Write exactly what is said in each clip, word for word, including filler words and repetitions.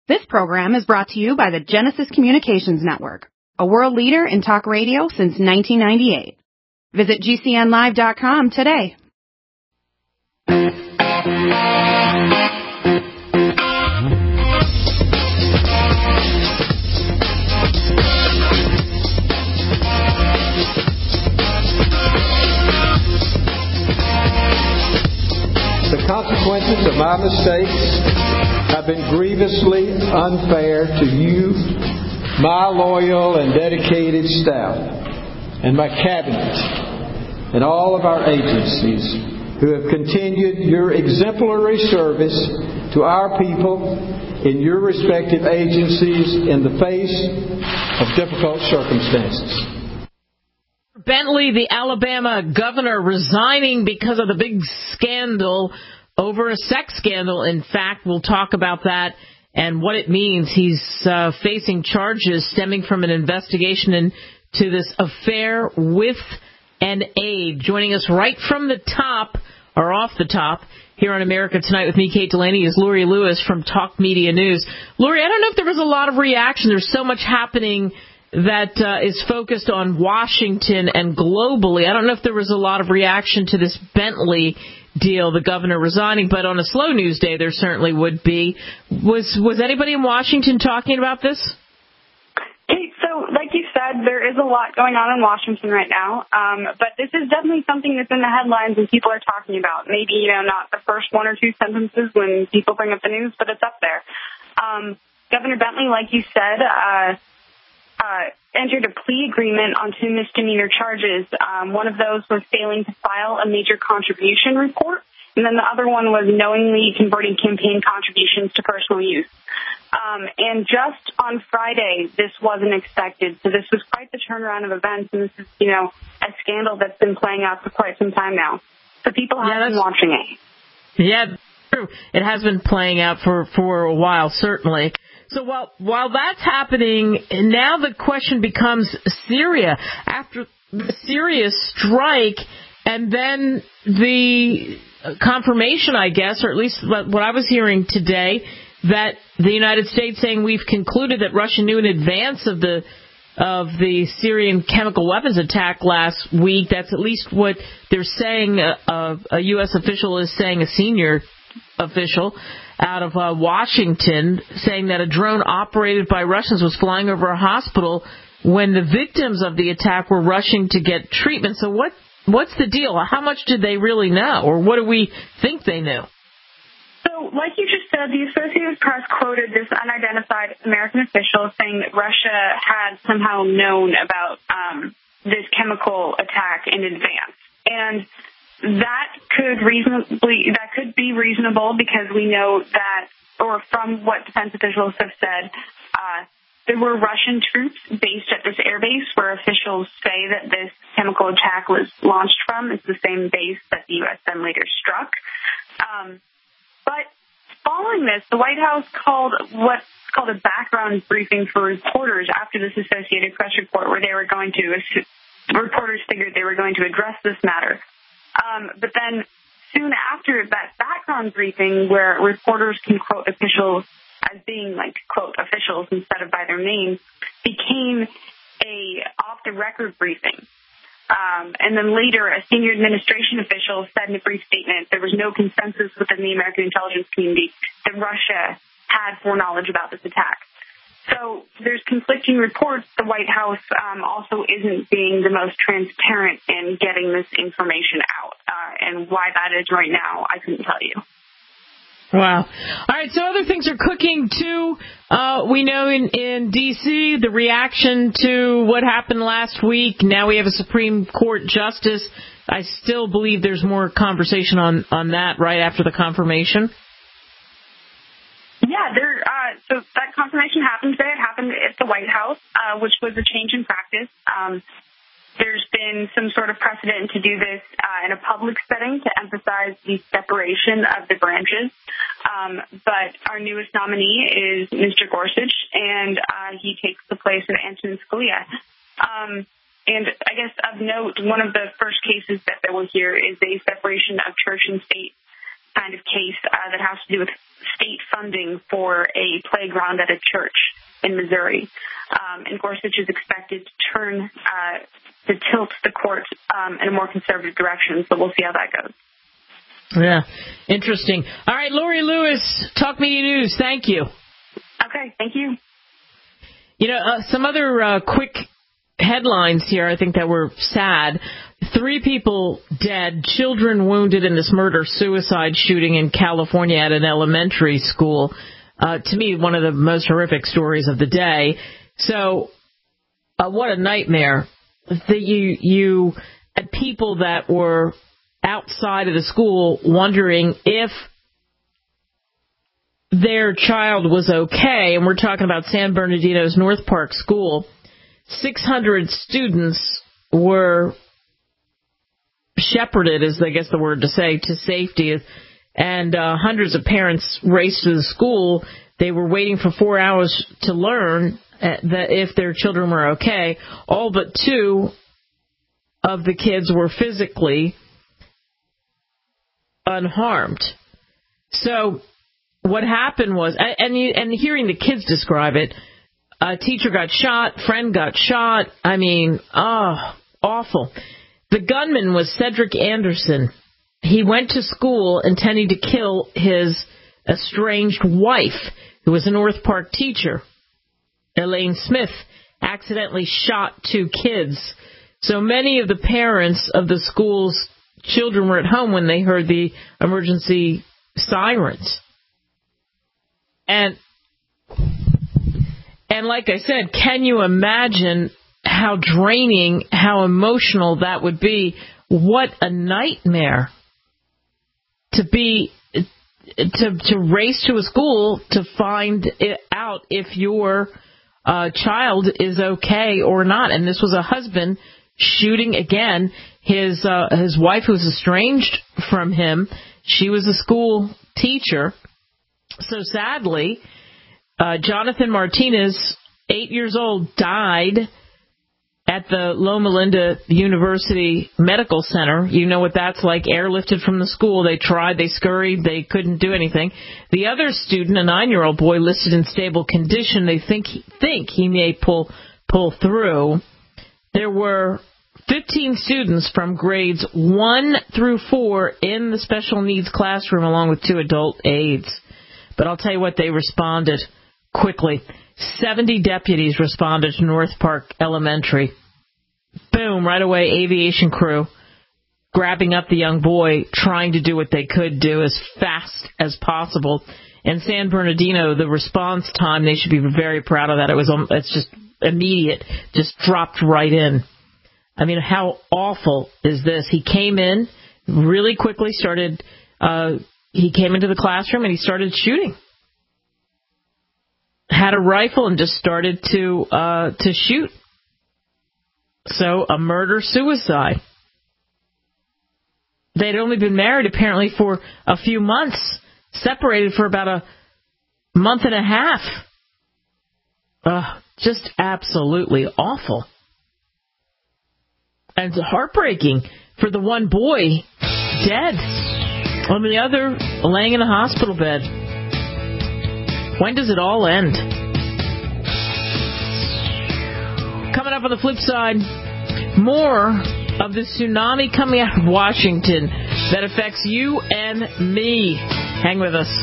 This program is brought to you by the Genesis Communications Network, a world leader in talk radio since nineteen ninety-eight. Visit G C N live dot com today. The consequences of my mistakes have been grievously unfair to you, my loyal and dedicated staff, and my cabinet, and all of our agencies who have continued your exemplary service to our people in your respective agencies in the face of difficult circumstances. Bentley, the Alabama governor, resigning because of the big scandal over a sex scandal. In fact, we'll talk about that and what it means. He's uh, facing charges stemming from an investigation into this affair with an aide. Joining us right from the top, or off the top, here on America Tonight with me, Kate Delaney, is Lori Lewis from Talk Media News. Lori, I don't know if there was a lot of reaction. There's so much happening that uh, is focused on Washington and globally. I don't know if there was a lot of reaction to this Bentley deal, the governor resigning, but on a slow news day there certainly would be. Was was anybody in Washington talking about this? Kate, so like you said, there is a lot going on in Washington right now, um, but this is definitely something that's in the headlines and people are talking about. Maybe, you know, not the first one or two sentences when people bring up the news, but it's up there. Um, Governor Bentley, like you said, uh, Uh, entered a plea agreement on two misdemeanor charges. Um, one of those was failing to file a major contribution report, and then the other one was knowingly converting campaign contributions to personal use. Um, and just on Friday, this wasn't expected, so this was quite the turnaround of events, and this is, you know, a scandal that's been playing out for quite some time now. So people have yeah, been watching it. Yeah, true. It has been playing out for, for a while, certainly. So while while that's happening, now the question becomes Syria. After the Syria strike and then the confirmation, I guess, or at least what I was hearing today, that the United States saying we've concluded that Russia knew in advance of the of the Syrian chemical weapons attack last week. That's at least what they're saying. A, a U S official is saying, a senior official out of uh, Washington, saying that a drone operated by Russians was flying over a hospital when the victims of the attack were rushing to get treatment. So what what's the deal? How much did they really know, or what do we think they knew? So, like you just said, the Associated Press quoted this unidentified American official saying that Russia had somehow known about um, this chemical attack in advance. And That could reasonably, that could be reasonable because we know that, or from what defense officials have said, uh, there were Russian troops based at this airbase where officials say that this chemical attack was launched from. It's the same base that the U S then later struck. Um, but following this, the White House called what's called a background briefing for reporters after this Associated Press report, where they were going to, reporters figured they were going to address this matter. Um, but then soon after that background briefing, where reporters can quote officials as being like, quote, officials instead of by their name, became a off-the-record briefing. Um, and then later, a senior administration official said in a brief statement there was no consensus within the American intelligence community that Russia had foreknowledge about this attack. So there's conflicting reports. The White House um, also isn't being the most transparent in getting this information out. Uh, and why that is right now, I couldn't tell you. Wow. All right, so other things are cooking, too. Uh, we know in, in D C the reaction to what happened last week. Now we have a Supreme Court justice. I still believe there's more conversation on, on that right after the confirmation. Yeah, there. Uh, so that confirmation happened today. It happened at the White House, uh, which was a change in practice. Um, there's been some sort of precedent to do this uh, in a public setting to emphasize the separation of the branches. Um, but our newest nominee is Mister Gorsuch, and uh, he takes the place of Antonin Scalia. Um, and I guess of note, one of the first cases that we'll hear is a separation of church and state kind of case uh, that has to do with state funding for a playground at a church in Missouri. Um, and Gorsuch is expected to turn, uh, to tilt the court um, in a more conservative direction. So we'll see how that goes. Yeah, interesting. All right, Lori Lewis, Talk Media News. Thank you. Okay, thank you. You know, uh, some other uh, quick headlines here, I think, that were sad. Three people dead, children wounded in this murder-suicide shooting in California at an elementary school. Uh, to me, one of the most horrific stories of the day. So, uh, what a nightmare that you you had people that were outside of the school wondering if their child was okay. And we're talking about San Bernardino's North Park School. six hundred students were shepherded, is I guess the word to say, to safety. And uh, hundreds of parents raced to the school. They were waiting for four hours to learn uh, that if their children were okay. All but two of the kids were physically unharmed. So what happened was, and, you, and hearing the kids describe it, a teacher got shot, friend got shot. I mean, oh, awful. The gunman was Cedric Anderson. He went to school intending to kill his estranged wife, who was a North Park teacher. Elaine Smith accidentally shot two kids. So many of the parents of the school's children were at home when they heard the emergency sirens. And, and like I said, can you imagine how draining, how emotional that would be? What a nightmare to be, to to race to a school to find it out if your uh, child is okay or not. And this was a husband shooting again his uh, his wife, who was estranged from him. She was a school teacher. So sadly, uh, Jonathan Martinez, eight years old, died at the Loma Linda University Medical Center. You know what that's like, airlifted from the school. They tried, they scurried, they couldn't do anything. The other student, a nine-year-old boy, listed in stable condition. They think think he may pull pull through. There were fifteen students from grades one through four in the special needs classroom, along with two adult aides. But I'll tell you what, they responded quickly. seventy deputies responded to North Park Elementary. Boom, right away, aviation crew grabbing up the young boy, trying to do what they could do as fast as possible. And San Bernardino, the response time, they should be very proud of that. It was, it's just immediate, just dropped right in. I mean, how awful is this? He came in really quickly, started, uh, he came into the classroom and he started shooting. Had a rifle and just started to uh, to shoot. So a murder-suicide. They'd only been married apparently for a few months, separated for about a month and a half. Uh, just absolutely awful. And heartbreaking for the one boy dead, and the other laying in a hospital bed. When does it all end? Coming up on the flip side, more of the tsunami coming out of Washington that affects you and me. Hang with us.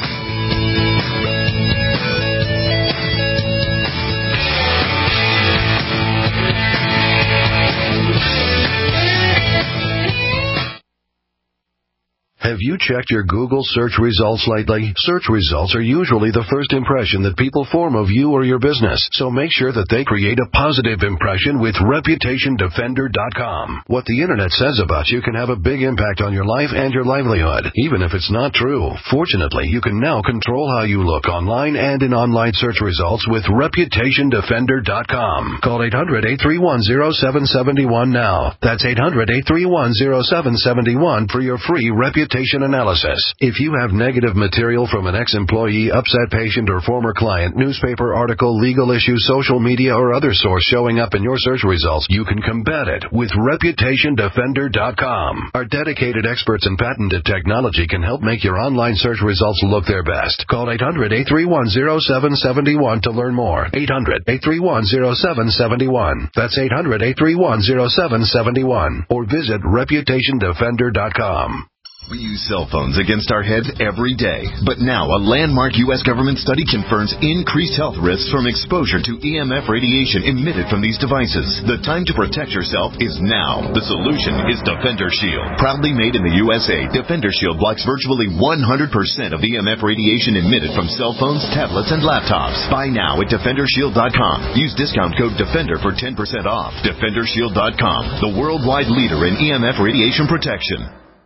Have you checked your Google search results lately? Search results are usually the first impression that people form of you or your business, so make sure that they create a positive impression with Reputation Defender dot com. What the Internet says about you can have a big impact on your life and your livelihood, even if it's not true. Fortunately, you can now control how you look online and in online search results with Reputation Defender dot com. Call eight hundred, eight three one, zero seven seven one now. That's eight hundred, eight three one, zero seven seven one for your free Reputation information analysis. If you have negative material from an ex-employee, upset patient, or former client, newspaper article, legal issue, social media, or other source showing up in your search results, you can combat it with Reputation Defender dot com. Our dedicated experts and patented technology can help make your online search results look their best. Call eight hundred, eight three one, zero seven seven one to learn more. eight hundred, eight three one, zero seven seven one. That's eight hundred, eight three one, zero seven seven one. Or visit Reputation Defender dot com. We use cell phones against our heads every day, but now a landmark U S government study confirms increased health risks from exposure to E M F radiation emitted from these devices. The time to protect yourself is now. The solution is Defender Shield. Proudly made in the U S A, Defender Shield blocks virtually one hundred percent of E M F radiation emitted from cell phones, tablets, and laptops. Buy now at Defender Shield dot com. Use discount code DEFENDER for ten percent off. Defender Shield dot com, the worldwide leader in E M F radiation protection.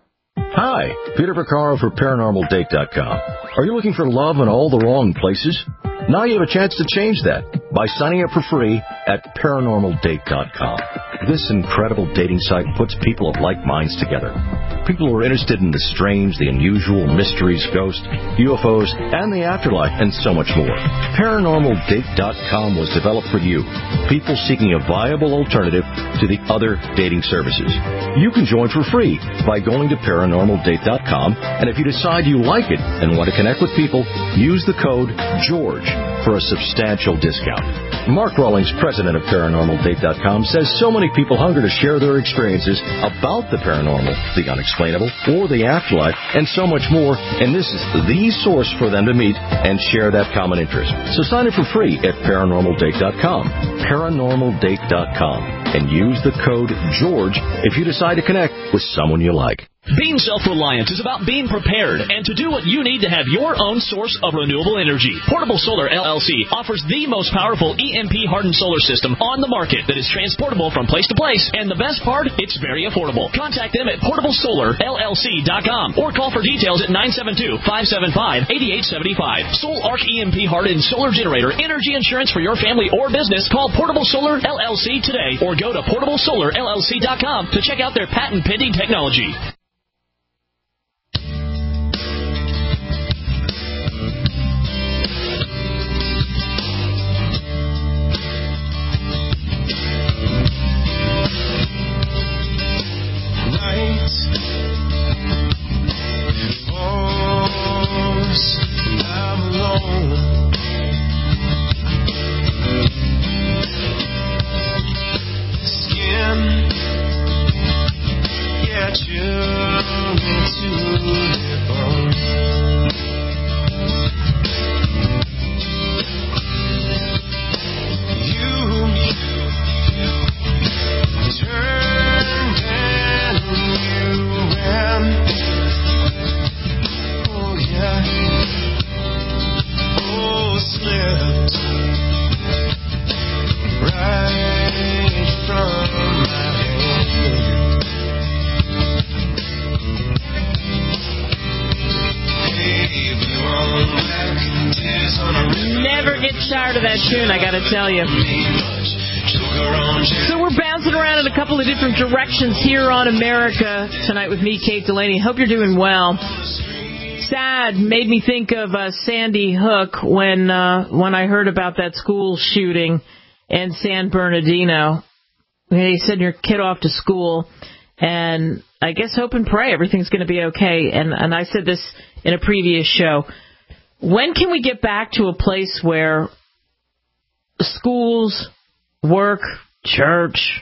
Hi, Peter Vaccaro for Paranormal Date dot com. Are you looking for love in all the wrong places? Now you have a chance to change that by signing up for free at Paranormal Date dot com. This incredible dating site puts people of like minds together. People who are interested in the strange, the unusual, mysteries, ghosts, U F Os, and the afterlife, and so much more. Paranormal Date dot com was developed for you, people seeking a viable alternative to the other dating services. You can join for free by going to Paranormal Date dot com, and if you decide you like it and want to connect with people, use the code GEORGE for a substantial discount. Mark Rawlings, president of Paranormal Date dot com, says so many people hunger to share their experiences about the paranormal, the unexplainable, or the afterlife, and so much more, and this is the source for them to meet and share that common interest. So sign up for free at Paranormal Date dot com, Paranormal Date dot com, and use the code GEORGE if you decide to connect with someone you like. Being self-reliant is about being prepared and to do what you need to have your own source of renewable energy. Portable Solar L L C offers the most powerful E M P-hardened solar system on the market that is transportable from place to place, and the best part, it's very affordable. Contact them at Portable Solar L L C dot com or call for details at nine seven two, five seven five, eight eight seven five. Soul Arc E M P-hardened solar generator energy insurance for your family or business. Call Portable Solar L L C today or go to Portable Solar L L C dot com to check out their patent-pending technology. I gotta tell you. So we're bouncing around in a couple of different directions here on America tonight with me, Kate Delaney. Hope you're doing well. Sad, made me think of uh, Sandy Hook when uh, when I heard about that school shooting in San Bernardino. They send your kid off to school, and I guess hope and pray everything's going to be okay. And and I said this in a previous show. When can we get back to a place where schools, work, church,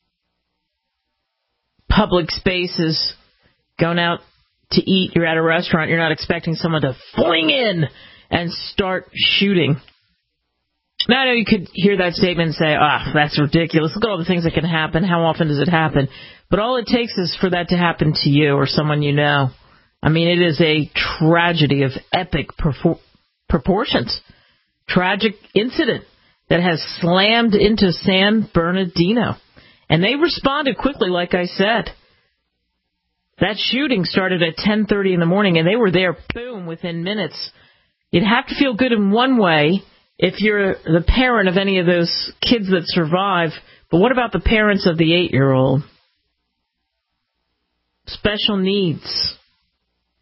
public spaces, going out to eat, you're at a restaurant, you're not expecting someone to fling in and start shooting. Now, I know you could hear that statement and say, ah, that's ridiculous. Look at all the things that can happen. How often does it happen? But all it takes is for that to happen to you or someone you know. I mean, it is a tragedy of epic propor- proportions. Tragic incident that has slammed into San Bernardino. And they responded quickly, like I said. That shooting started at ten thirty in the morning, and they were there, boom, within minutes. You'd have to feel good in one way if you're the parent of any of those kids that survive. But what about the parents of the eight-year-old? Special needs.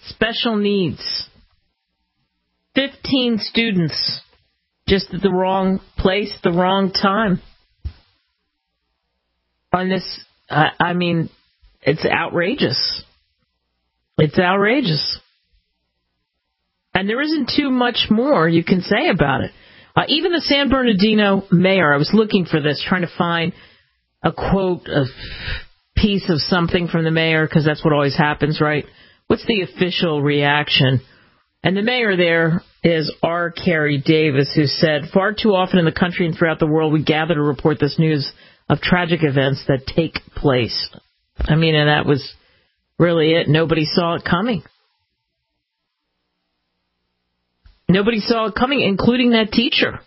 special needs. fifteen students just at the wrong place, the wrong time. On this, I, I mean, it's outrageous. It's outrageous. And there isn't too much more you can say about it. Uh, even the San Bernardino mayor, I was looking for this, trying to find a quote, a piece of something from the mayor, because that's what always happens, right? What's the official reaction? And the mayor there is R. Carey Davis, who said, far too often in the country and throughout the world, we gather to report this news of tragic events that take place. I mean, and that was really it. Nobody saw it coming. Nobody saw it coming, including that teacher.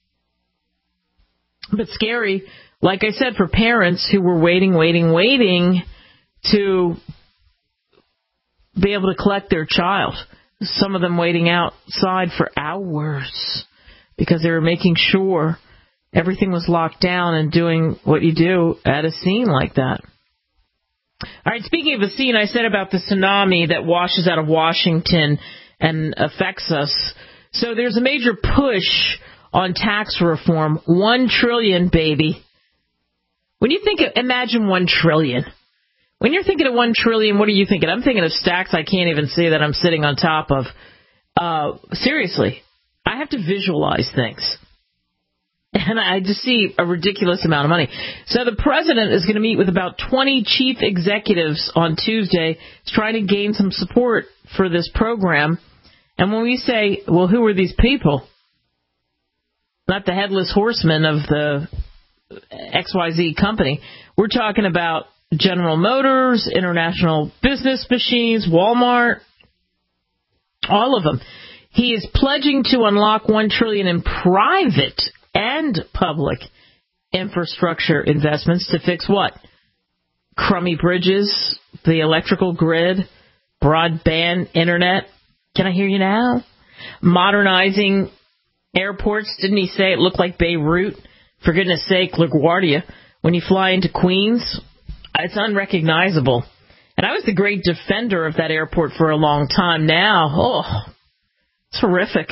But scary, like I said, for parents who were waiting, waiting, waiting to be able to collect their child. Some of them waiting outside for hours because they were making sure everything was locked down and doing what you do at a scene like that. All right, speaking of a scene, I said about the tsunami that washes out of Washington and affects us. So there's a major push on tax reform. One trillion, baby. When you think of, imagine one trillion. When you're thinking of one trillion, what are you thinking? I'm thinking of stacks I can't even see that I'm sitting on top of. Uh, seriously, I have to visualize things. And I just see a ridiculous amount of money. So the president is going to meet with about twenty chief executives on Tuesday, trying to gain some support for this program. And when we say, well, who are these people? Not the headless horseman of the X Y Z company. We're talking about General Motors, International Business Machines, Walmart, all of them. He is pledging to unlock one trillion dollars in private and public infrastructure investments to fix what? Crummy bridges, the electrical grid, broadband internet. Can I hear you now? Modernizing airports. Didn't he say it looked like Beirut? For goodness sake, LaGuardia. When you fly into Queens, it's unrecognizable. And I was the great defender of that airport for a long time. Now, oh, it's horrific.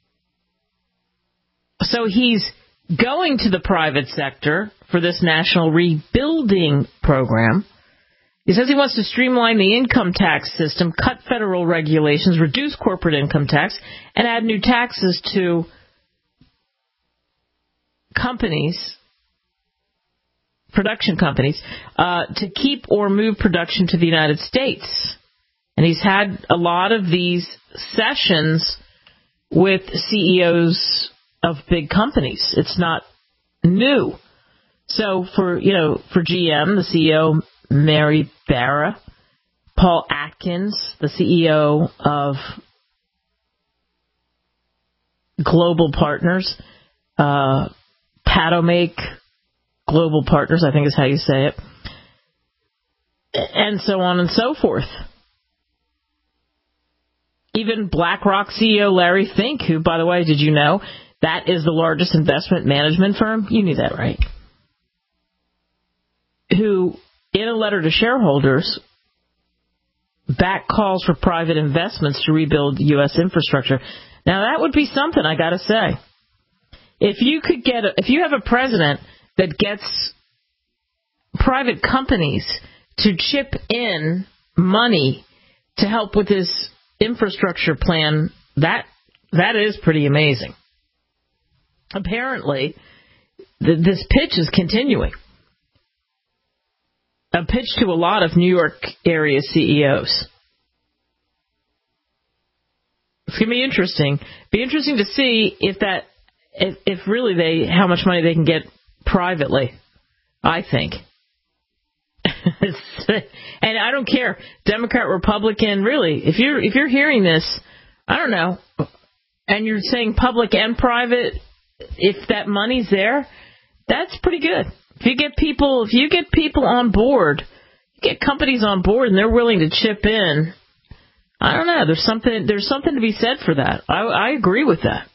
So he's going to the private sector for this national rebuilding program. He says he wants to streamline the income tax system, cut federal regulations, reduce corporate income tax, and add new taxes to companies, production companies, uh, to keep or move production to the United States. And he's had a lot of these sessions with C E Os of big companies. It's not new. So for, you know, for G M, the C E O, Mary Barra, Paul Atkins, the C E O of Global Partners, uh, Patomake Global Partners, I think is how you say it, and so on and so forth. Even BlackRock C E O Larry Fink, who, by the way, did you know, that is the largest investment management firm? You knew that, right? Who, in a letter to shareholders, back calls for private investments to rebuild U S infrastructure. Now, that would be something, I got to say. If you could get, a, if you have a president that gets private companies to chip in money to help with this infrastructure plan, that that is pretty amazing. Apparently, th- this pitch is continuing. A pitch to a lot of New York area C E Os. It's going to be interesting. Be interesting to see if that, if, if really they, how much money they can get privately, I think. And I don't care, Democrat, Republican, really, if you're, if you're hearing this, I don't know, and you're saying public and private, if that money's there, that's pretty good. If you get people, if you get people on board, you get companies on board and they're willing to chip in, I don't know, there's something, there's something to be said for that. I, I agree with that.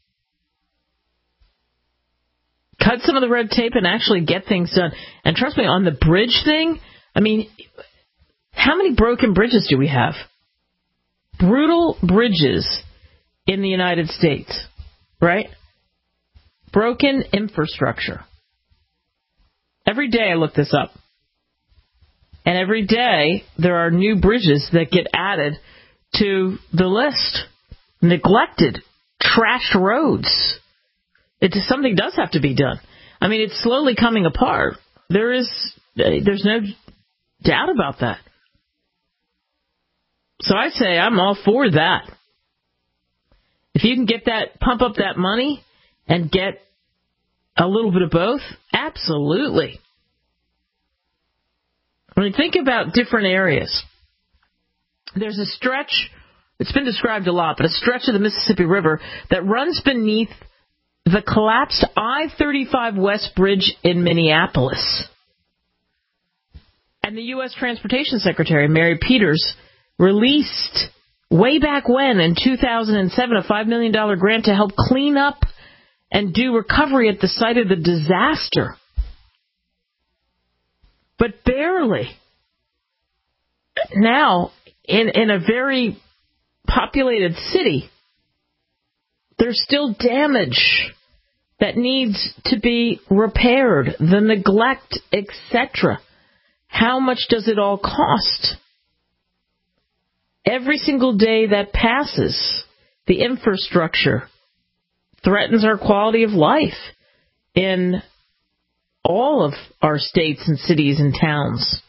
Cut some of the red tape and actually get things done. And trust me, on the bridge thing, I mean, how many broken bridges do we have? brutal bridges in the United States, right? Broken infrastructure. Every day I look this up. And every day there are new bridges that get added to the list. Neglected, trashed roads. It, something does have to be done. I mean, it's slowly coming apart. There is, there's no doubt about that. So I say I'm all for that. If you can get that, pump up that money and get a little bit of both, absolutely. I mean, think about different areas. There's a stretch, it's been described a lot, but a stretch of the Mississippi River that runs beneath the collapsed I thirty-five West Bridge in Minneapolis. And the U S Transportation Secretary, Mary Peters, released way back when, in two thousand seven, a five million dollars grant to help clean up and do recovery at the site of the disaster. But barely. Now, in, in a very populated city, there's still damage that needs to be repaired, the neglect, et cetera. How much does it all cost? Every single day that passes, the infrastructure threatens our quality of life in all of our states and cities and towns.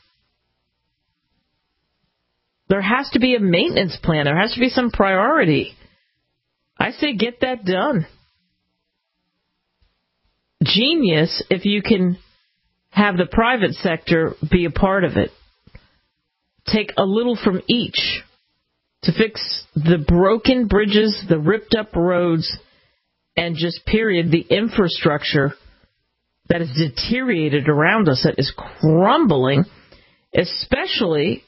There has to be a maintenance plan. There has to be some priority. I say get that done. Genius if you can have the private sector be a part of it. Take a little from each to fix the broken bridges, the ripped up roads, and just period, the infrastructure that is deteriorated around us, that is crumbling, especially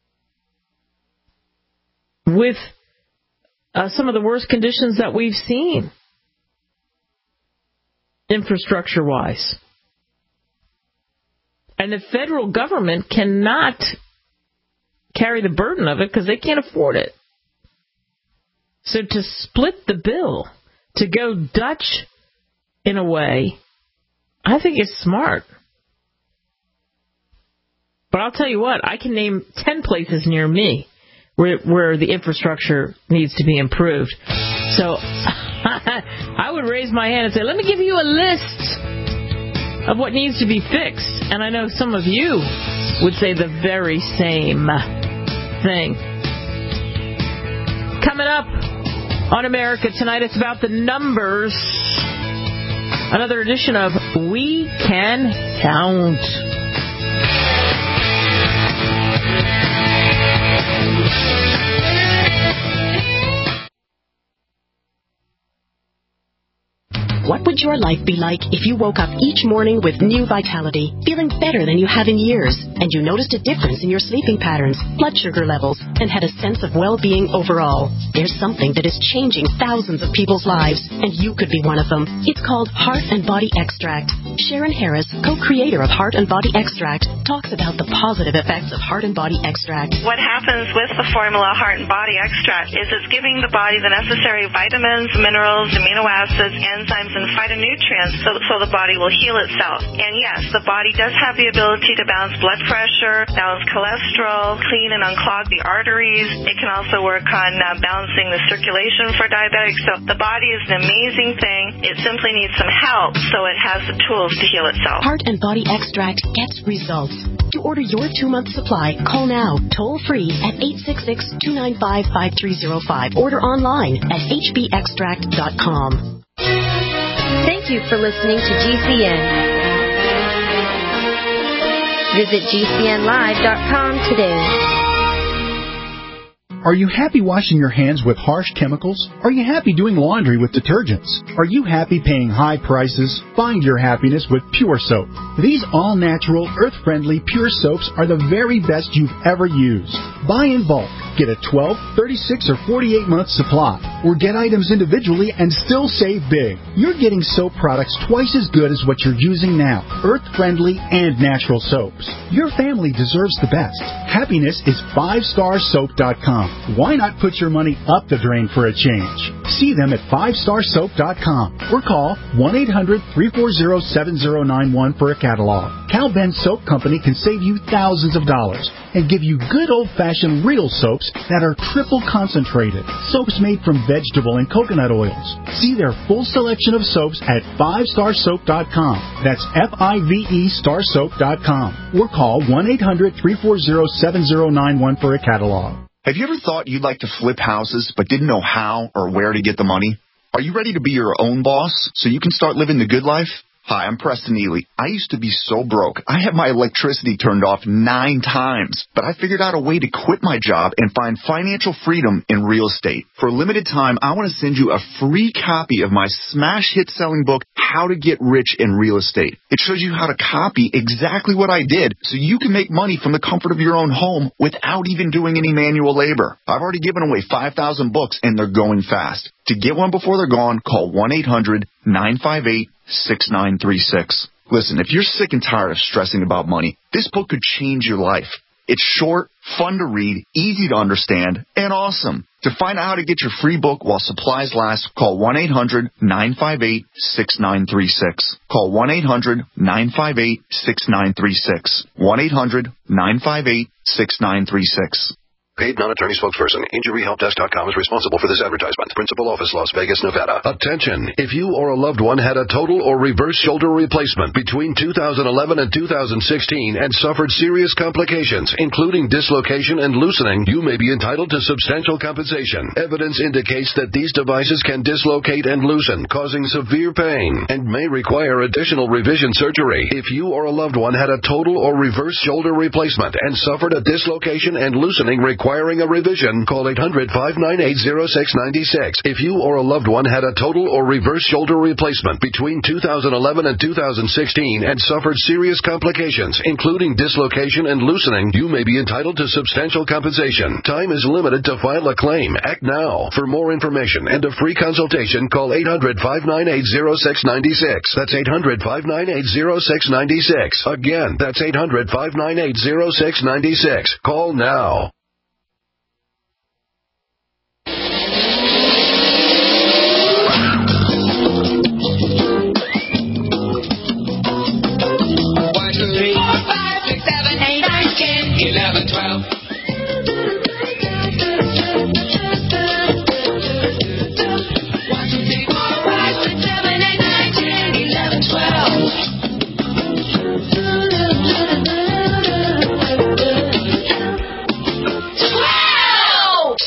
with uh, some of the worst conditions that we've seen, infrastructure-wise. And the federal government cannot carry the burden of it because they can't afford it. So to split the bill, to go Dutch in a way, I think is smart. But I'll tell you what, I can name ten places near me where, where the infrastructure needs to be improved. So I would raise my hand and say, let me give you a list of what needs to be fixed. And I know some of you would say the very same thing. Coming up on America Tonight, it's about the numbers. Another edition of We Can Count. What would your life be like if you woke up each morning with new vitality, feeling better than you have in years, and you noticed a difference in your sleeping patterns, blood sugar levels, and had a sense of well-being overall? There's something that is changing thousands of people's lives, and you could be one of them. It's called Heart and Body Extract. Sharon Harris, co-creator of Heart and Body Extract, talks about the positive effects of Heart and Body Extract. What happens with the formula Heart and Body Extract is it's giving the body the necessary vitamins, minerals, amino acids, enzymes, and phytonutrients so, so the body will heal itself. And yes, the body does have the ability to balance blood pressure, balance cholesterol, clean and unclog the arteries. It can also work on uh, balancing the circulation for diabetics. So the body is an amazing thing. It simply needs some help so it has the tools to heal itself. Heart and Body Extract gets results. To order your two-month supply, call now, toll-free at eight six six, two nine five, five three zero five. Order online at h b extract dot com. Thank you for listening to G C N. Visit G C N live dot com today. Are you happy washing your hands with harsh chemicals? Are you happy doing laundry with detergents? Are you happy paying high prices? Find your happiness with Pure Soap. These all-natural, earth-friendly Pure Soaps are the very best you've ever used. Buy in bulk. Get a twelve, thirty-six, or forty-eight month supply, or get items individually and still save big. You're getting soap products twice as good as what you're using now. Earth-friendly and natural soaps. Your family deserves the best. Happiness is five star soap dot com. Why not put your money up the drain for a change? See them at five star soap dot com or call one eight hundred, three four zero, seven zero nine one for a catalog. Cal Ben Soap Company can save you thousands of dollars and give you good old-fashioned real soaps that are triple concentrated. Soaps made from vegetable and coconut oils. See their full selection of soaps at five star soap dot com. That's F I V E star soap dot com. Or call one eight hundred, three four zero, seven zero nine one for a catalog. Have you ever thought you'd like to flip houses but didn't know how or where to get the money? Are you ready to be your own boss so you can start living the good life? Hi, I'm Preston Ely. I used to be so broke. I had my electricity turned off nine times, but I figured out a way to quit my job and find financial freedom in real estate. For a limited time, I want to send you a free copy of my smash hit selling book, How to Get Rich in Real Estate. It shows you how to copy exactly what I did so you can make money from the comfort of your own home without even doing any manual labor. I've already given away five thousand books and they're going fast. To get one before they're gone, call one eight hundred, nine five eight, six nine three six. Listen, if you're sick and tired of stressing about money, this book could change your life. It's short, fun to read, easy to understand, and awesome. To find out how to get your free book while supplies last, call one eight hundred, nine five eight, six nine three six. Call one eight hundred, nine five eight, six nine three six. one eight hundred, nine five eight, six nine three six. Paid non-attorney spokesperson. Injury Help Desk dot com is responsible for this advertisement. Principal office, Las Vegas, Nevada. Attention! If you or a loved one had a total or reverse shoulder replacement between two thousand eleven and two thousand sixteen and suffered serious complications, including dislocation and loosening, you may be entitled to substantial compensation. Evidence indicates that these devices can dislocate and loosen, causing severe pain, and may require additional revision surgery. If you or a loved one had a total or reverse shoulder replacement and suffered a dislocation and loosening required Requiring a revision, call eight hundred, five nine eight, zero six nine six. If you or a loved one had a total or reverse shoulder replacement between two thousand eleven and two thousand sixteen and suffered serious complications, including dislocation and loosening, you may be entitled to substantial compensation. Time is limited to file a claim. Act now. For more information and a free consultation, call eight hundred, five nine eight, zero six nine six. That's eight hundred, five nine eight, zero six nine six. Again, that's eight hundred, five nine eight, zero six nine six. Call now. eleven, twelve. One, two, three, four, five, six, seven, eight, nine, ten, eleven, twelve. Twelve!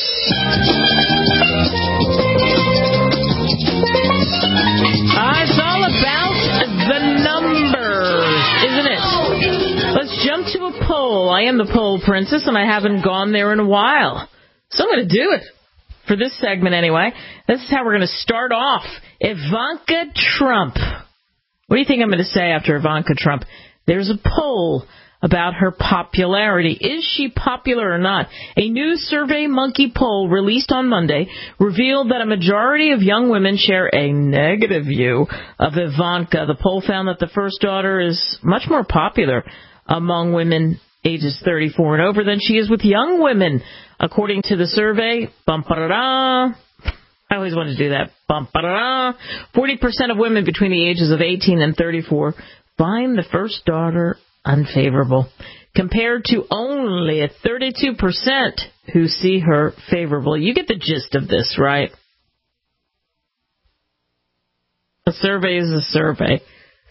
Ah, it's all about the numbers, isn't it? Let's jump to a poll. I am the poll princess, and I haven't gone there in a while. So I'm going to do it. For this segment, anyway. This is how we're going to start off. Ivanka Trump. What do you think I'm going to say after Ivanka Trump? There's a poll about her popularity. Is she popular or not? A new Survey Monkey poll released on Monday revealed that a majority of young women share a negative view of Ivanka. The poll found that the first daughter is much more popular among women ages thirty-four and over than she is with young women. According to the survey, bum ba I always want to do that. Bum ba forty percent of women between the ages of eighteen and thirty-four find the first daughter unfavorable, compared to only thirty-two percent who see her favorable. You get the gist of this, right? A survey is a survey.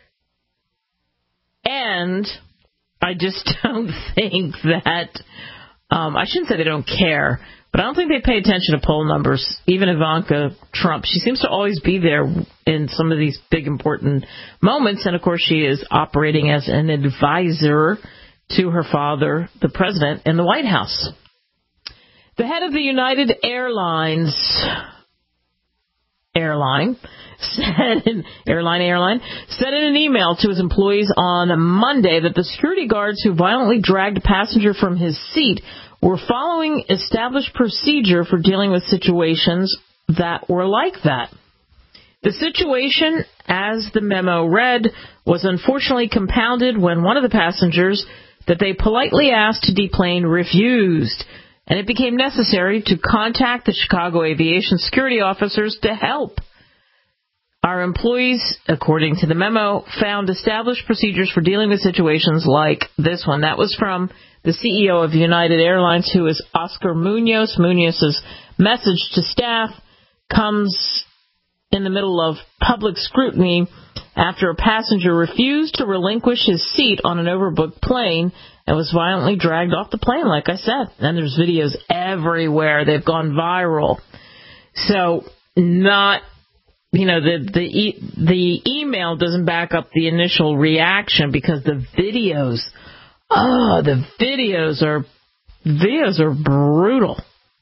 And I just don't think that, um, I shouldn't say they don't care, but I don't think they pay attention to poll numbers. Even Ivanka Trump, she seems to always be there in some of these big important moments. And, of course, she is operating as an advisor to her father, the president, in the White House. The head of the United Airlines airline said in, airline airline said in an email to his employees on Monday that the security guards who violently dragged a passenger from his seat were following established procedure for dealing with situations that were like that. The situation, as the memo read, was unfortunately compounded when one of the passengers that they politely asked to deplane refused, and it became necessary to contact the Chicago aviation security officers to help. Our employees, according to the memo, found established procedures for dealing with situations like this one. That was from the C E O of United Airlines, who is Oscar Munoz. Munoz's message to staff comes in the middle of public scrutiny after a passenger refused to relinquish his seat on an overbooked plane and was violently dragged off the plane, like I said. And there's videos everywhere. They've gone viral. So not... You know, the the e- the email doesn't back up the initial reaction because the videos, oh, the videos are videos are brutal.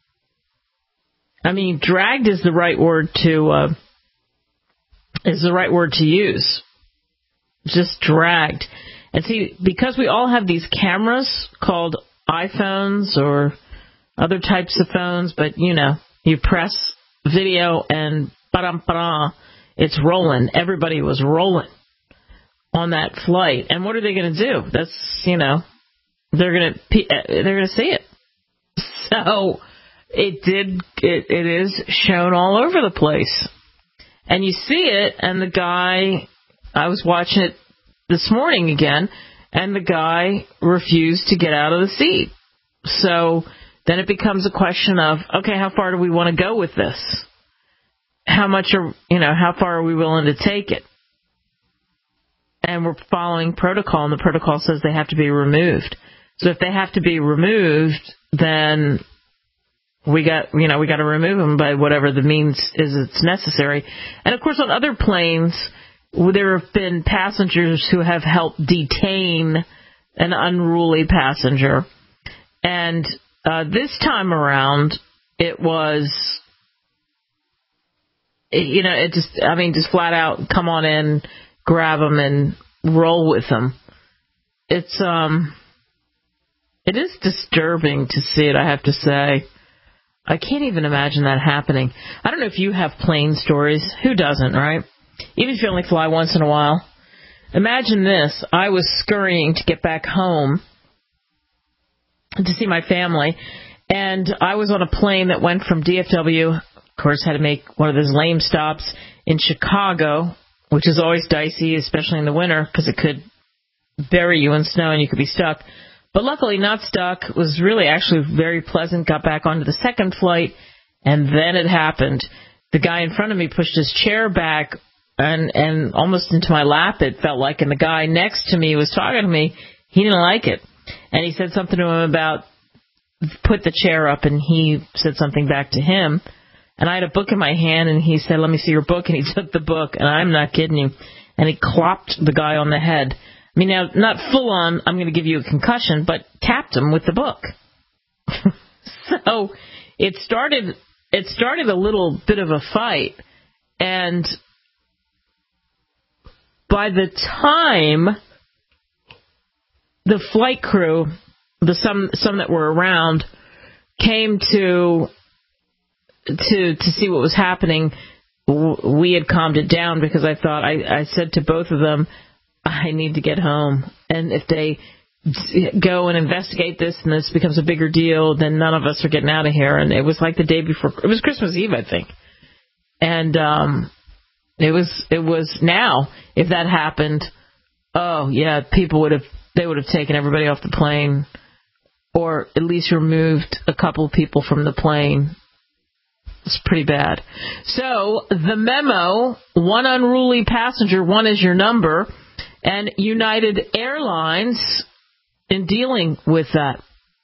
I mean, dragged is the right word to uh, is the right word to use. Just dragged. And see, because we all have these cameras called iPhones or other types of phones, but you know, you press video and it's rolling. Everybody was rolling on that flight. And what are they going to do? That's, you know, they're going to they're going to see it. So it did. It, it is shown all over the place, and you see it. And the guy, I was watching it this morning again, and the guy refused to get out of the seat. So then it becomes a question of, okay, how far do we want to go with this? How much are, you know, how far are we willing to take it? And we're following protocol, and the protocol says they have to be removed. So if they have to be removed, then we got, you know, we got to remove them by whatever the means is it's necessary. And of course, on other planes, there have been passengers who have helped detain an unruly passenger. And uh, this time around, it was... You know, it just, I mean, just flat out come on in, grab them, and roll with them. It's, um, it is disturbing to see it, I have to say. I can't even imagine that happening. I don't know if you have plane stories. Who doesn't, right? Even if you only fly once in a while. Imagine this. I was scurrying to get back home to see my family, and I was on a plane that went from D F W. Of course, had to make one of those lame stops in Chicago, which is always dicey, especially in the winter, because it could bury you in snow and you could be stuck. But luckily, not stuck. It was really actually very pleasant. Got back onto the second flight, and then it happened. The guy in front of me pushed his chair back and, and almost into my lap, it felt like, and the guy next to me was talking to me. He didn't like it. And he said something to him about put the chair up, and he said something back to him. And I had a book in my hand, and he said, let me see your book. And he took the book, and I'm not kidding you. And he clopped the guy on the head. I mean, now, not full on, I'm going to give you a concussion, but tapped him with the book. So it started, it started a little bit of a fight. And by the time the flight crew, the some some that were around, came to... to to see what was happening, we had calmed it down because I thought, I, I said to both of them, I need to get home. And if they go and investigate this and this becomes a bigger deal, then none of us are getting out of here. And it was like the day before, it was Christmas Eve, I think. And um, it was, it was now, if that happened, oh yeah, people would have, they would have taken everybody off the plane, or at least removed a couple of people from the plane. It's pretty bad. So, the memo, one unruly passenger, one is your number, and United Airlines in dealing with that.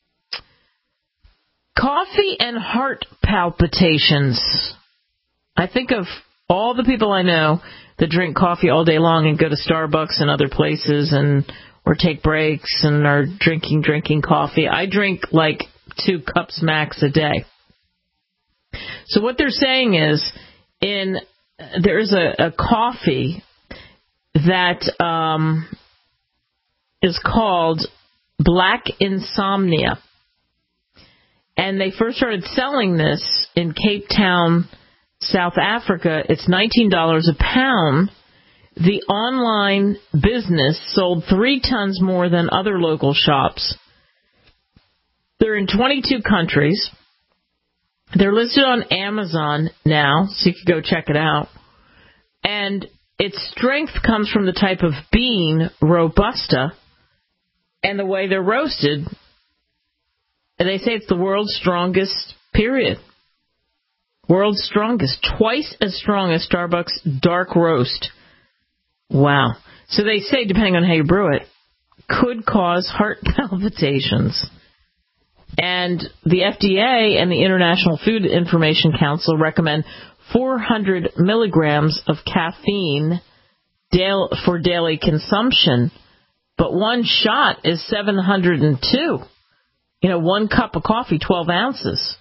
Coffee and heart palpitations. I think of all the people I know that drink coffee all day long and go to Starbucks and other places and or take breaks and are drinking, drinking coffee. I drink like two cups max a day. So what they're saying is, in there's a, a coffee that um, is called Black Insomnia. And they first started selling this in Cape Town, South Africa. It's nineteen dollars a pound. The online business sold three tons more than other local shops. They're in twenty-two countries. They're listed on Amazon now, so you can go check it out. And its strength comes from the type of bean, Robusta, and the way they're roasted. And they say it's the world's strongest, period. World's strongest. Twice as strong as Starbucks dark roast. Wow. So they say, depending on how you brew it, could cause heart palpitations. And the F D A and the International Food Information Council recommend four hundred milligrams of caffeine for daily consumption. But one shot is seven hundred two. You know, one cup of coffee, twelve ounces.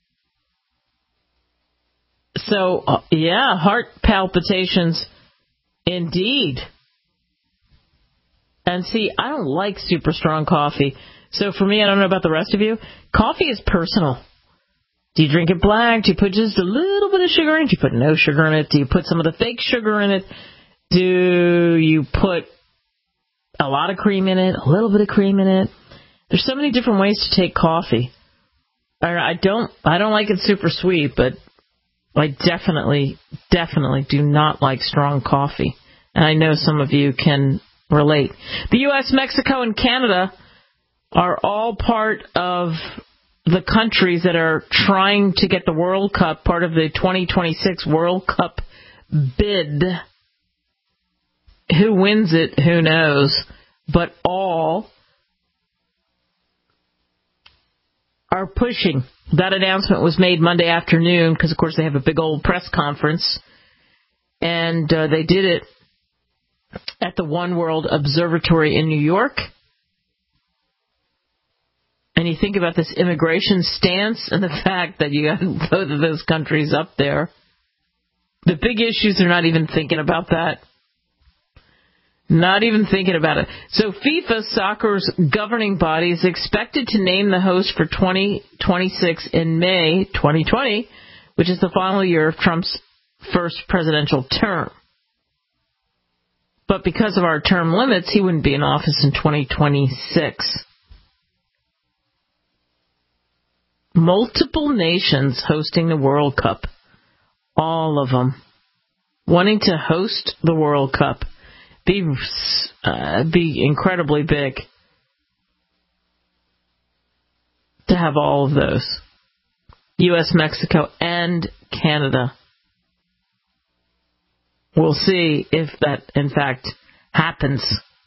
So, uh, yeah, heart palpitations indeed. And see, I don't like super strong coffee. So for me, I don't know about the rest of you, coffee is personal. Do you drink it black? Do you put just a little bit of sugar in it? Do you put no sugar in it? Do you put some of the fake sugar in it? Do you put a lot of cream in it? A little bit of cream in it? There's so many different ways to take coffee. I don't, I don't like it super sweet, but I definitely, definitely do not like strong coffee. And I know some of you can relate. The U S, Mexico, and Canada are all part of the countries that are trying to get the World Cup, part of the twenty twenty-six World Cup bid. Who wins it, who knows? But all are pushing. That announcement was made Monday afternoon because, of course, they have a big old press conference. And uh, they did it at the One World Observatory in New York. And you think about this immigration stance and the fact that you got both of those countries up there. The big issues, they're not even thinking about that. Not even thinking about it. So FIFA, soccer's governing body, is expected to name the host for twenty twenty-six in May twenty twenty, which is the final year of Trump's first presidential term. But because of our term limits, he wouldn't be in office in twenty twenty-six. Multiple nations hosting the World Cup. All of them. Wanting to host the World Cup. Be, uh, be incredibly big to have all of those. U S, Mexico, and Canada. We'll see if that, in fact, happens.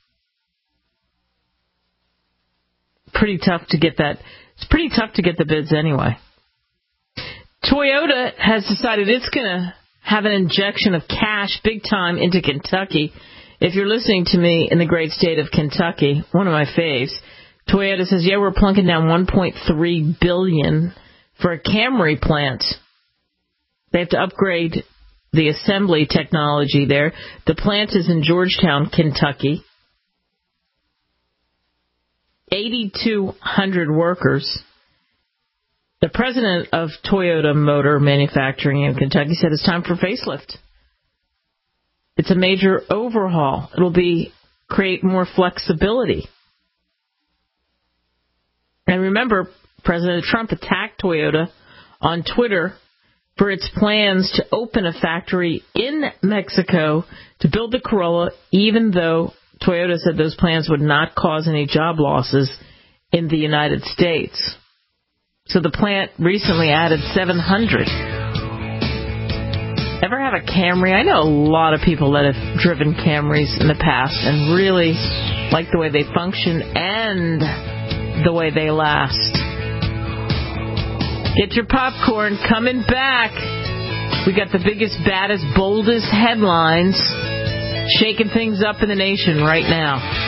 Pretty tough to get that. It's pretty tough to get the bids anyway. Toyota has decided it's going to have an injection of cash big time into Kentucky. If you're listening to me in the great state of Kentucky, one of my faves, Toyota says, yeah, we're plunking down one point three billion dollars for a Camry plant. They have to upgrade the assembly technology there. The plant is in Georgetown, Kentucky. eighty-two hundred workers. The president of Toyota Motor Manufacturing in Kentucky said it's time for facelift. It's a major overhaul. It'll be create more flexibility. And remember, President Trump attacked Toyota on Twitter for its plans to open a factory in Mexico to build the Corolla, even though Toyota said those plans would not cause any job losses in the United States. So the plant recently added seven hundred. Ever have a Camry? I know a lot of people that have driven Camrys in the past and really like the way they function and the way they last. Get your popcorn. Coming back. We got the biggest, baddest, boldest headlines shaking things up in the nation right now.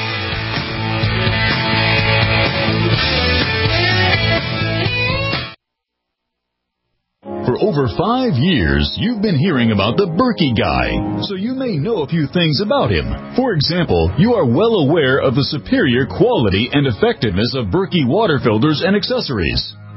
For over five years, you've been hearing about the Berkey Guy, so you may know a few things about him. For example, you are well aware of the superior quality and effectiveness of Berkey water filters and accessories.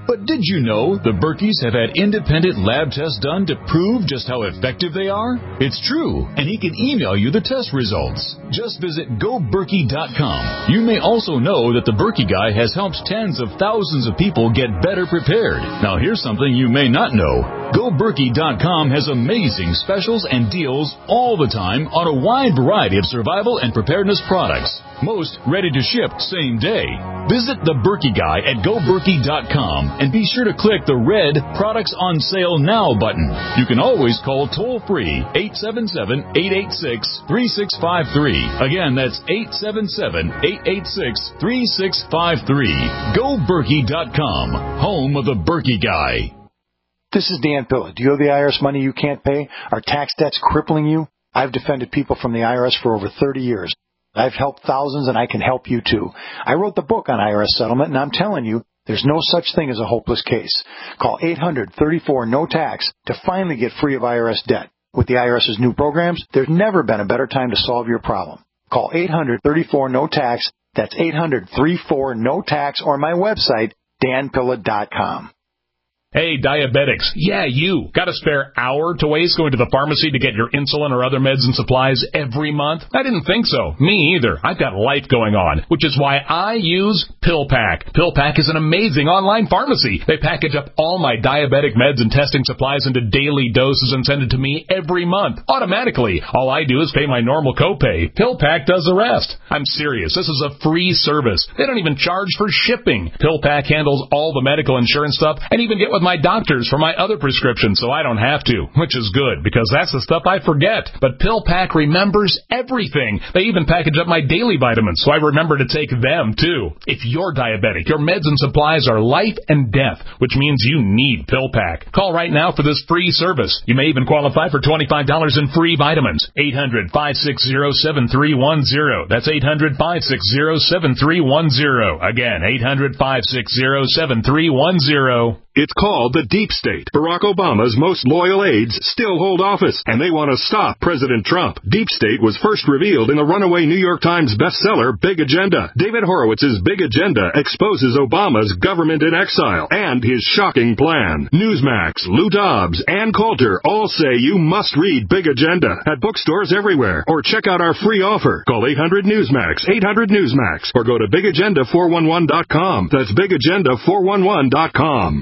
But did you know the Berkeys have had independent lab tests done to prove just how effective they are? It's true, and he can email you the test results. Just visit go berkey dot com. You may also know that the Berkey Guy has helped tens of thousands of people get better prepared. Now here's something you may not know. go berkey dot com has amazing specials and deals all the time on a wide variety of survival and preparedness products. Most ready to ship same day. Visit the Berkey Guy at go berkey dot com and be sure to click the red Products on Sale Now button. You can always call toll-free eight seven seven, eight eight six, three six five three. Again, that's eight seven seven, eight eight six, three six five three. go berkey dot com, home of the Berkey Guy. This is Dan Pilla. Do you owe the I R S money you can't pay? Are tax debts crippling you? I've defended people from the I R S for over thirty years. I've helped thousands, and I can help you too. I wrote the book on I R S settlement, and I'm telling you, there's no such thing as a hopeless case. Call eight hundred, thirty-four, no tax to finally get free of I R S debt. With the IRS's new programs, there's never been a better time to solve your problem. Call eight hundred, thirty-four, no tax. That's eight hundred, thirty-four, no tax, or my website, dan pilla dot com. Hey, diabetics. Yeah, you. Got a spare hour to waste going to the pharmacy to get your insulin or other meds and supplies every month? I didn't think so. Me either. I've got life going on, which is why I use PillPack. PillPack is an amazing online pharmacy. They package up all my diabetic meds and testing supplies into daily doses and send it to me every month, automatically. All I do is pay my normal copay. PillPack does the rest. I'm serious. This is a free service. They don't even charge for shipping. PillPack handles all the medical insurance stuff and even get with my doctors for my other prescriptions, so I don't have to, which is good because that's the stuff I forget. But PillPack remembers everything. They even package up my daily vitamins, so I remember to take them too. If you're diabetic, your meds and supplies are life and death, which means you need PillPack. Call right now for this free service. You may even qualify for twenty-five dollars in free vitamins. eight hundred, five six zero, seven three one zero. That's eight hundred, five six zero, seven three one zero. Again, eight hundred, five six zero, seven three one zero. It's called the Deep State. Barack Obama's most loyal aides still hold office, and they want to stop President Trump. Deep State was first revealed in the runaway New York Times bestseller, Big Agenda. David Horowitz's Big Agenda exposes Obama's government in exile and his shocking plan. Newsmax, Lou Dobbs, Ann Coulter all say you must read Big Agenda at bookstores everywhere, or check out our free offer. Call eight hundred Newsmax, eight hundred Newsmax, or go to big agenda four one one dot com. That's big agenda four one one dot com.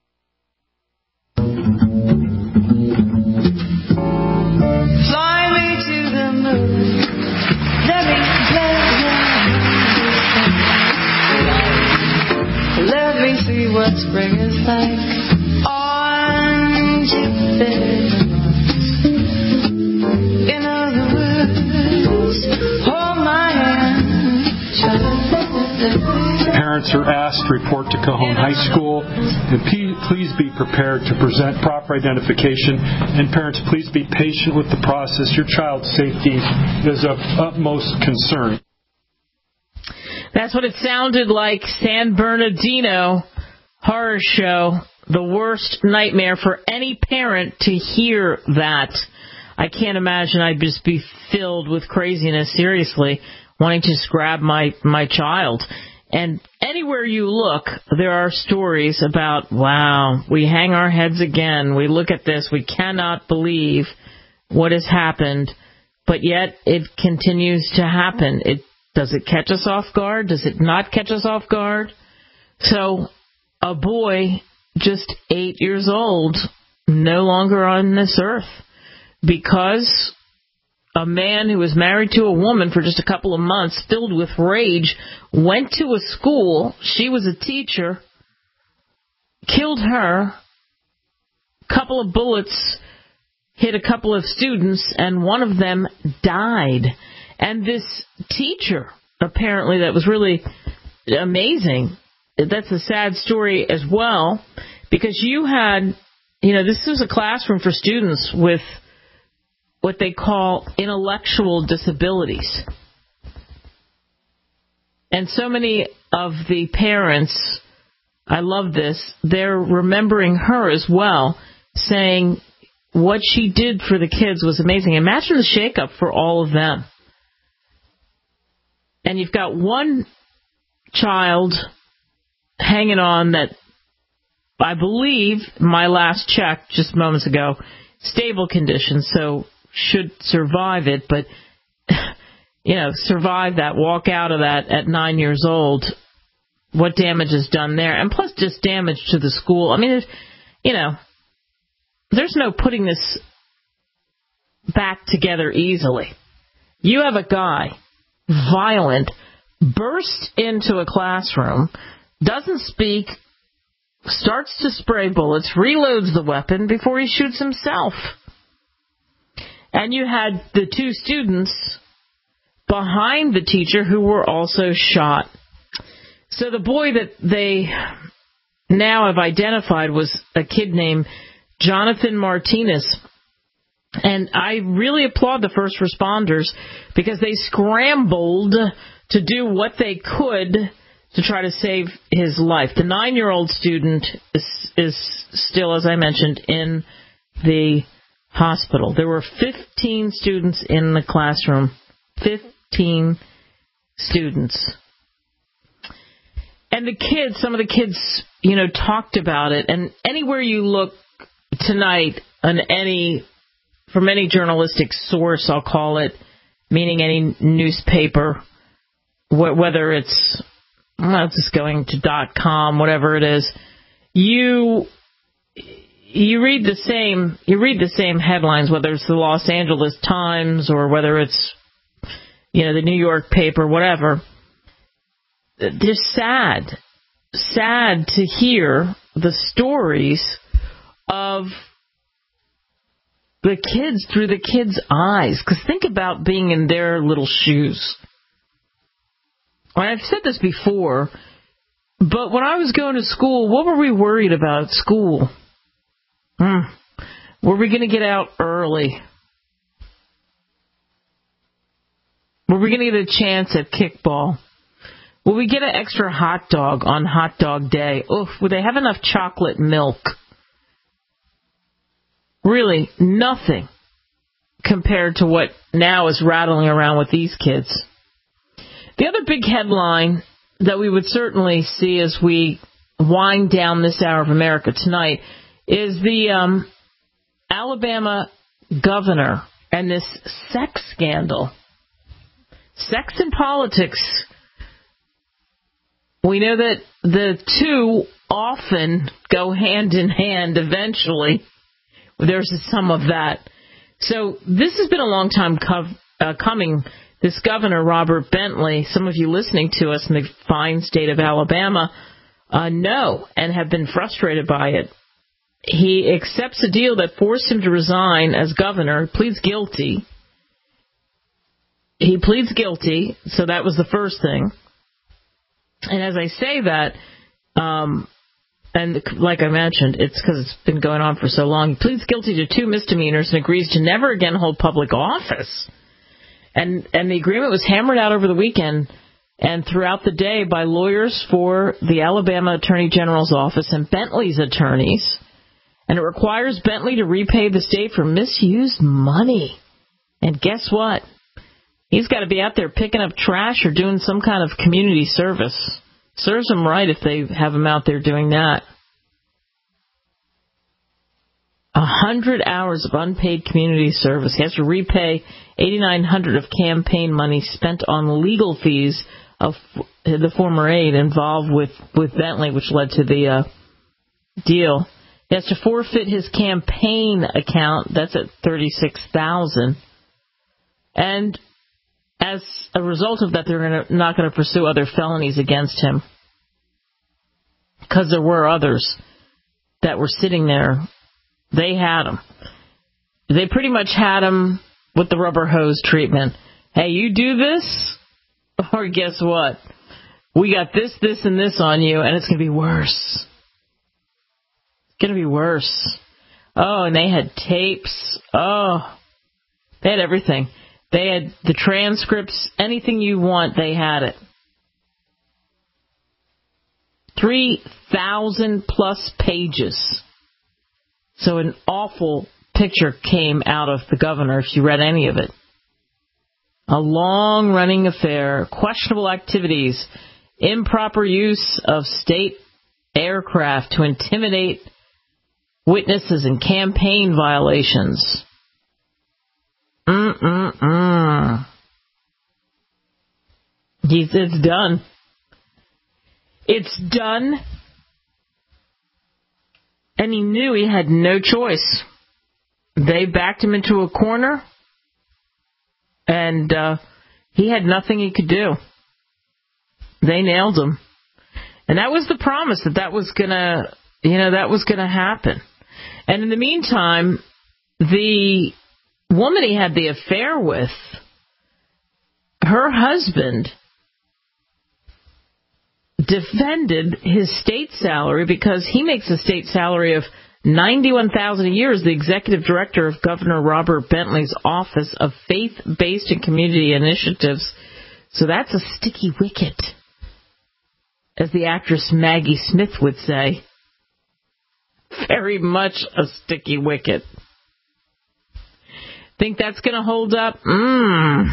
Fly me to the moon. Let me play with. Let me see what spring is like on Jupiter. In other words, hold my hand. Parents are asked to report to Cajon High School, and please be prepared to present proper identification. And parents, please be patient with the process. Your child's safety is of utmost concern. That's what it sounded like. San Bernardino horror show. The worst nightmare for any parent to hear that. I can't imagine I'd just be filled with craziness, seriously, wanting to just grab my, my child. And anywhere you look, there are stories about, wow, we hang our heads again. We look at this. We cannot believe what has happened. But yet it continues to happen. It Does it catch us off guard? Does it not catch us off guard? So a boy just eight years old, no longer on this earth, because a man who was married to a woman for just a couple of months, filled with rage, went to a school. She was a teacher, killed her. A couple of bullets hit a couple of students, and one of them died. And this teacher, apparently, that was really amazing. That's a sad story as well, because you had, you know, this was a classroom for students with what they call intellectual disabilities. And so many of the parents, I love this, they're remembering her as well, saying what she did for the kids was amazing. Imagine the shakeup for all of them. And you've got one child hanging on that I believe, my last check just moments ago, stable condition, so should survive it, but, you know, survive that, walk out of that at nine years old, what damage is done there, and plus just damage to the school. I mean, it, you know, there's no putting this back together easily. You have a guy, violent, bursts into a classroom, doesn't speak, starts to spray bullets, reloads the weapon before he shoots himself. And you had the two students behind the teacher who were also shot. So the boy that they now have identified was a kid named Jonathan Martinez. And I really applaud the first responders because they scrambled to do what they could to try to save his life. The nine-year-old student is, is still, as I mentioned, in the hospital. There were fifteen students in the classroom. fifteen students. And the kids, some of the kids, you know, talked about it. And anywhere you look tonight, on any, from any journalistic source, I'll call it, meaning any newspaper, wh- whether it's, well, just going to dot com, whatever it is, you you read the same you read the same headlines, whether it's the Los Angeles Times or whether it's, you know, the New York paper, whatever. They're sad, sad to hear the stories of the kids through the kids' eyes. Because think about being in their little shoes. And I've said this before, but when I was going to school, what were we worried about at school? Hmm. Were we going to get out early? Were we going to get a chance at kickball? Will we get an extra hot dog on hot dog day? Oof, would they have enough chocolate milk? Really, nothing compared to what now is rattling around with these kids. The other big headline that we would certainly see as we wind down this hour of America Tonight is the um, Alabama governor and this sex scandal. Sex and politics. We know that the two often go hand in hand eventually. There's some of that. So this has been a long time co- uh, coming. This governor, Robert Bentley, some of you listening to us in the fine state of Alabama uh, know and have been frustrated by it. He accepts a deal that forced him to resign as governor, pleads guilty. He pleads guilty, so that was the first thing. And as I say that, um, and like I mentioned, it's because it's been going on for so long, he pleads guilty to two misdemeanors and agrees to never again hold public office. And and the agreement was hammered out over the weekend and throughout the day by lawyers for the Alabama Attorney General's office and Bentley's attorneys. And it requires Bentley to repay the state for misused money. And guess what? He's got to be out there picking up trash or doing some kind of community service. Serves him right if they have him out there doing that. A hundred hours of unpaid community service. He has to repay eighty-nine hundred dollars of campaign money spent on legal fees of the former aide involved with, with Bentley, which led to the uh, deal. He has to forfeit his campaign account. That's at thirty-six thousand dollars. And as a result of that, they're gonna, not going to pursue other felonies against him. Because there were others that were sitting there. They had him. They pretty much had him with the rubber hose treatment. Hey, you do this, or guess what? We got this, this, and this on you, and it's going to be worse. It's going to be worse. Oh, and they had tapes. Oh, they had everything. They had the transcripts, anything you want, they had it. three thousand plus pages. So an awful picture came out of the governor if you read any of it. A long-running affair, questionable activities, improper use of state aircraft to intimidate witnesses in campaign violations. Mm-mm-mm. He's, it's done. It's done. And he knew he had no choice. They backed him into a corner, and uh, he had nothing he could do. They nailed him. And that was the promise, that that was gonna, you know, that was gonna happen. And in the meantime, the woman he had the affair with, her husband defended his state salary because he makes a state salary of ninety-one thousand dollars a year as the executive director of Governor Robert Bentley's Office of Faith-Based and Community Initiatives. So that's a sticky wicket, as the actress Maggie Smith would say. Very much a sticky wicket. Think that's going to hold up? Mmm.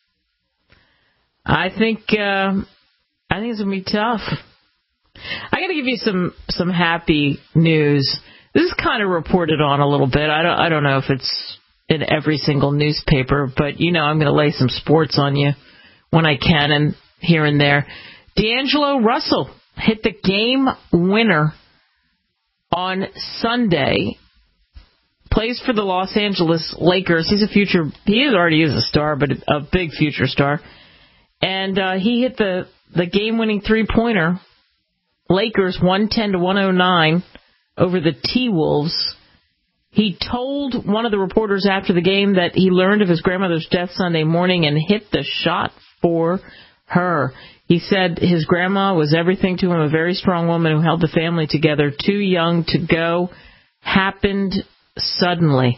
I think uh, I think it's going to be tough. I got to give you some some happy news. This is kind of reported on a little bit. I don't I don't know if it's in every single newspaper, but you know I'm going to lay some sports on you when I can and here and there. D'Angelo Russell hit the game winner on Sunday. Plays for the Los Angeles Lakers. He's a future, he is already is a star, but a big future star. And uh, he hit the, the game-winning three-pointer. Lakers one ten to one oh nine over the T-Wolves. He told one of the reporters after the game that he learned of his grandmother's death Sunday morning and hit the shot for her. He said his grandma was everything to him, a very strong woman who held the family together. Too young to go. Happened suddenly.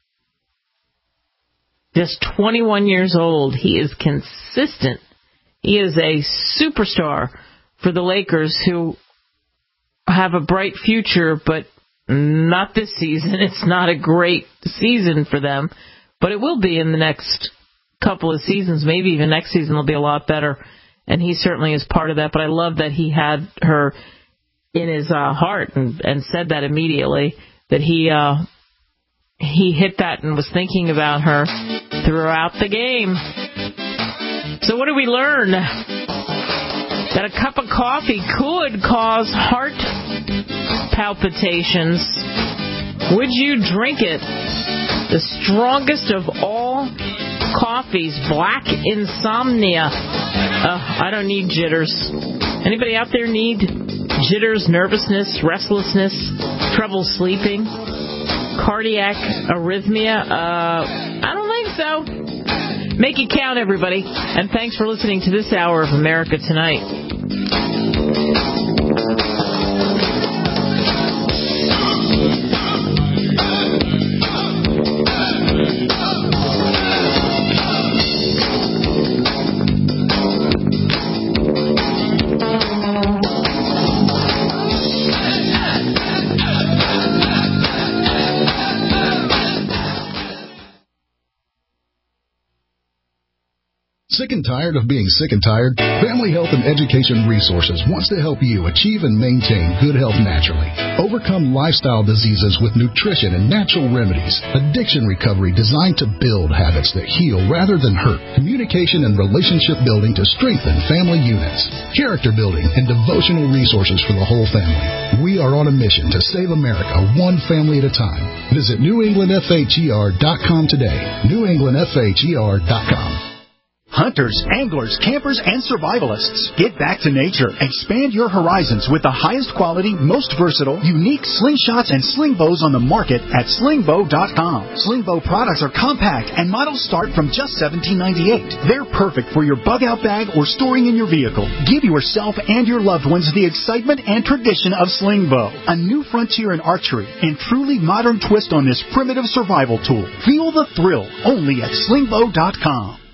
Just twenty-one years old. He is consistent. He is a superstar for the Lakers, who have a bright future, but not this season. It's not a great season for them, but it will be in the next couple of seasons. Maybe even next season will be a lot better, and he certainly is part of that. But I love that he had her in his uh, heart and, and said that immediately, that he uh, he hit that and was thinking about her throughout the game. So what did we learn? That a cup of coffee could cause heart palpitations. Would you drink it? The strongest of all coffees, black insomnia. Uh, I don't need jitters. Anybody out there need jitters, nervousness, restlessness, trouble sleeping, cardiac arrhythmia? Uh, I don't think so. Make it count, everybody. And thanks for listening to this hour of America Tonight. Sick and tired of being sick and tired? Family Health and Education Resources wants to help you achieve and maintain good health naturally. Overcome lifestyle diseases with nutrition and natural remedies. Addiction recovery designed to build habits that heal rather than hurt. Communication and relationship building to strengthen family units. Character building and devotional resources for the whole family. We are on a mission to save America one family at a time. Visit New England F H E R dot com today. New England F H E R dot com. Hunters, anglers, campers, and survivalists. Get back to nature. Expand your horizons with the highest quality, most versatile, unique slingshots and sling bows on the market at sling bow dot com. Sling bow products are compact and models start from just seventeen ninety-eight. They're perfect for your bug out bag or storing in your vehicle. Give yourself and your loved ones the excitement and tradition of sling bow. A new frontier in archery and truly modern twist on this primitive survival tool. Feel the thrill only at sling bow dot com.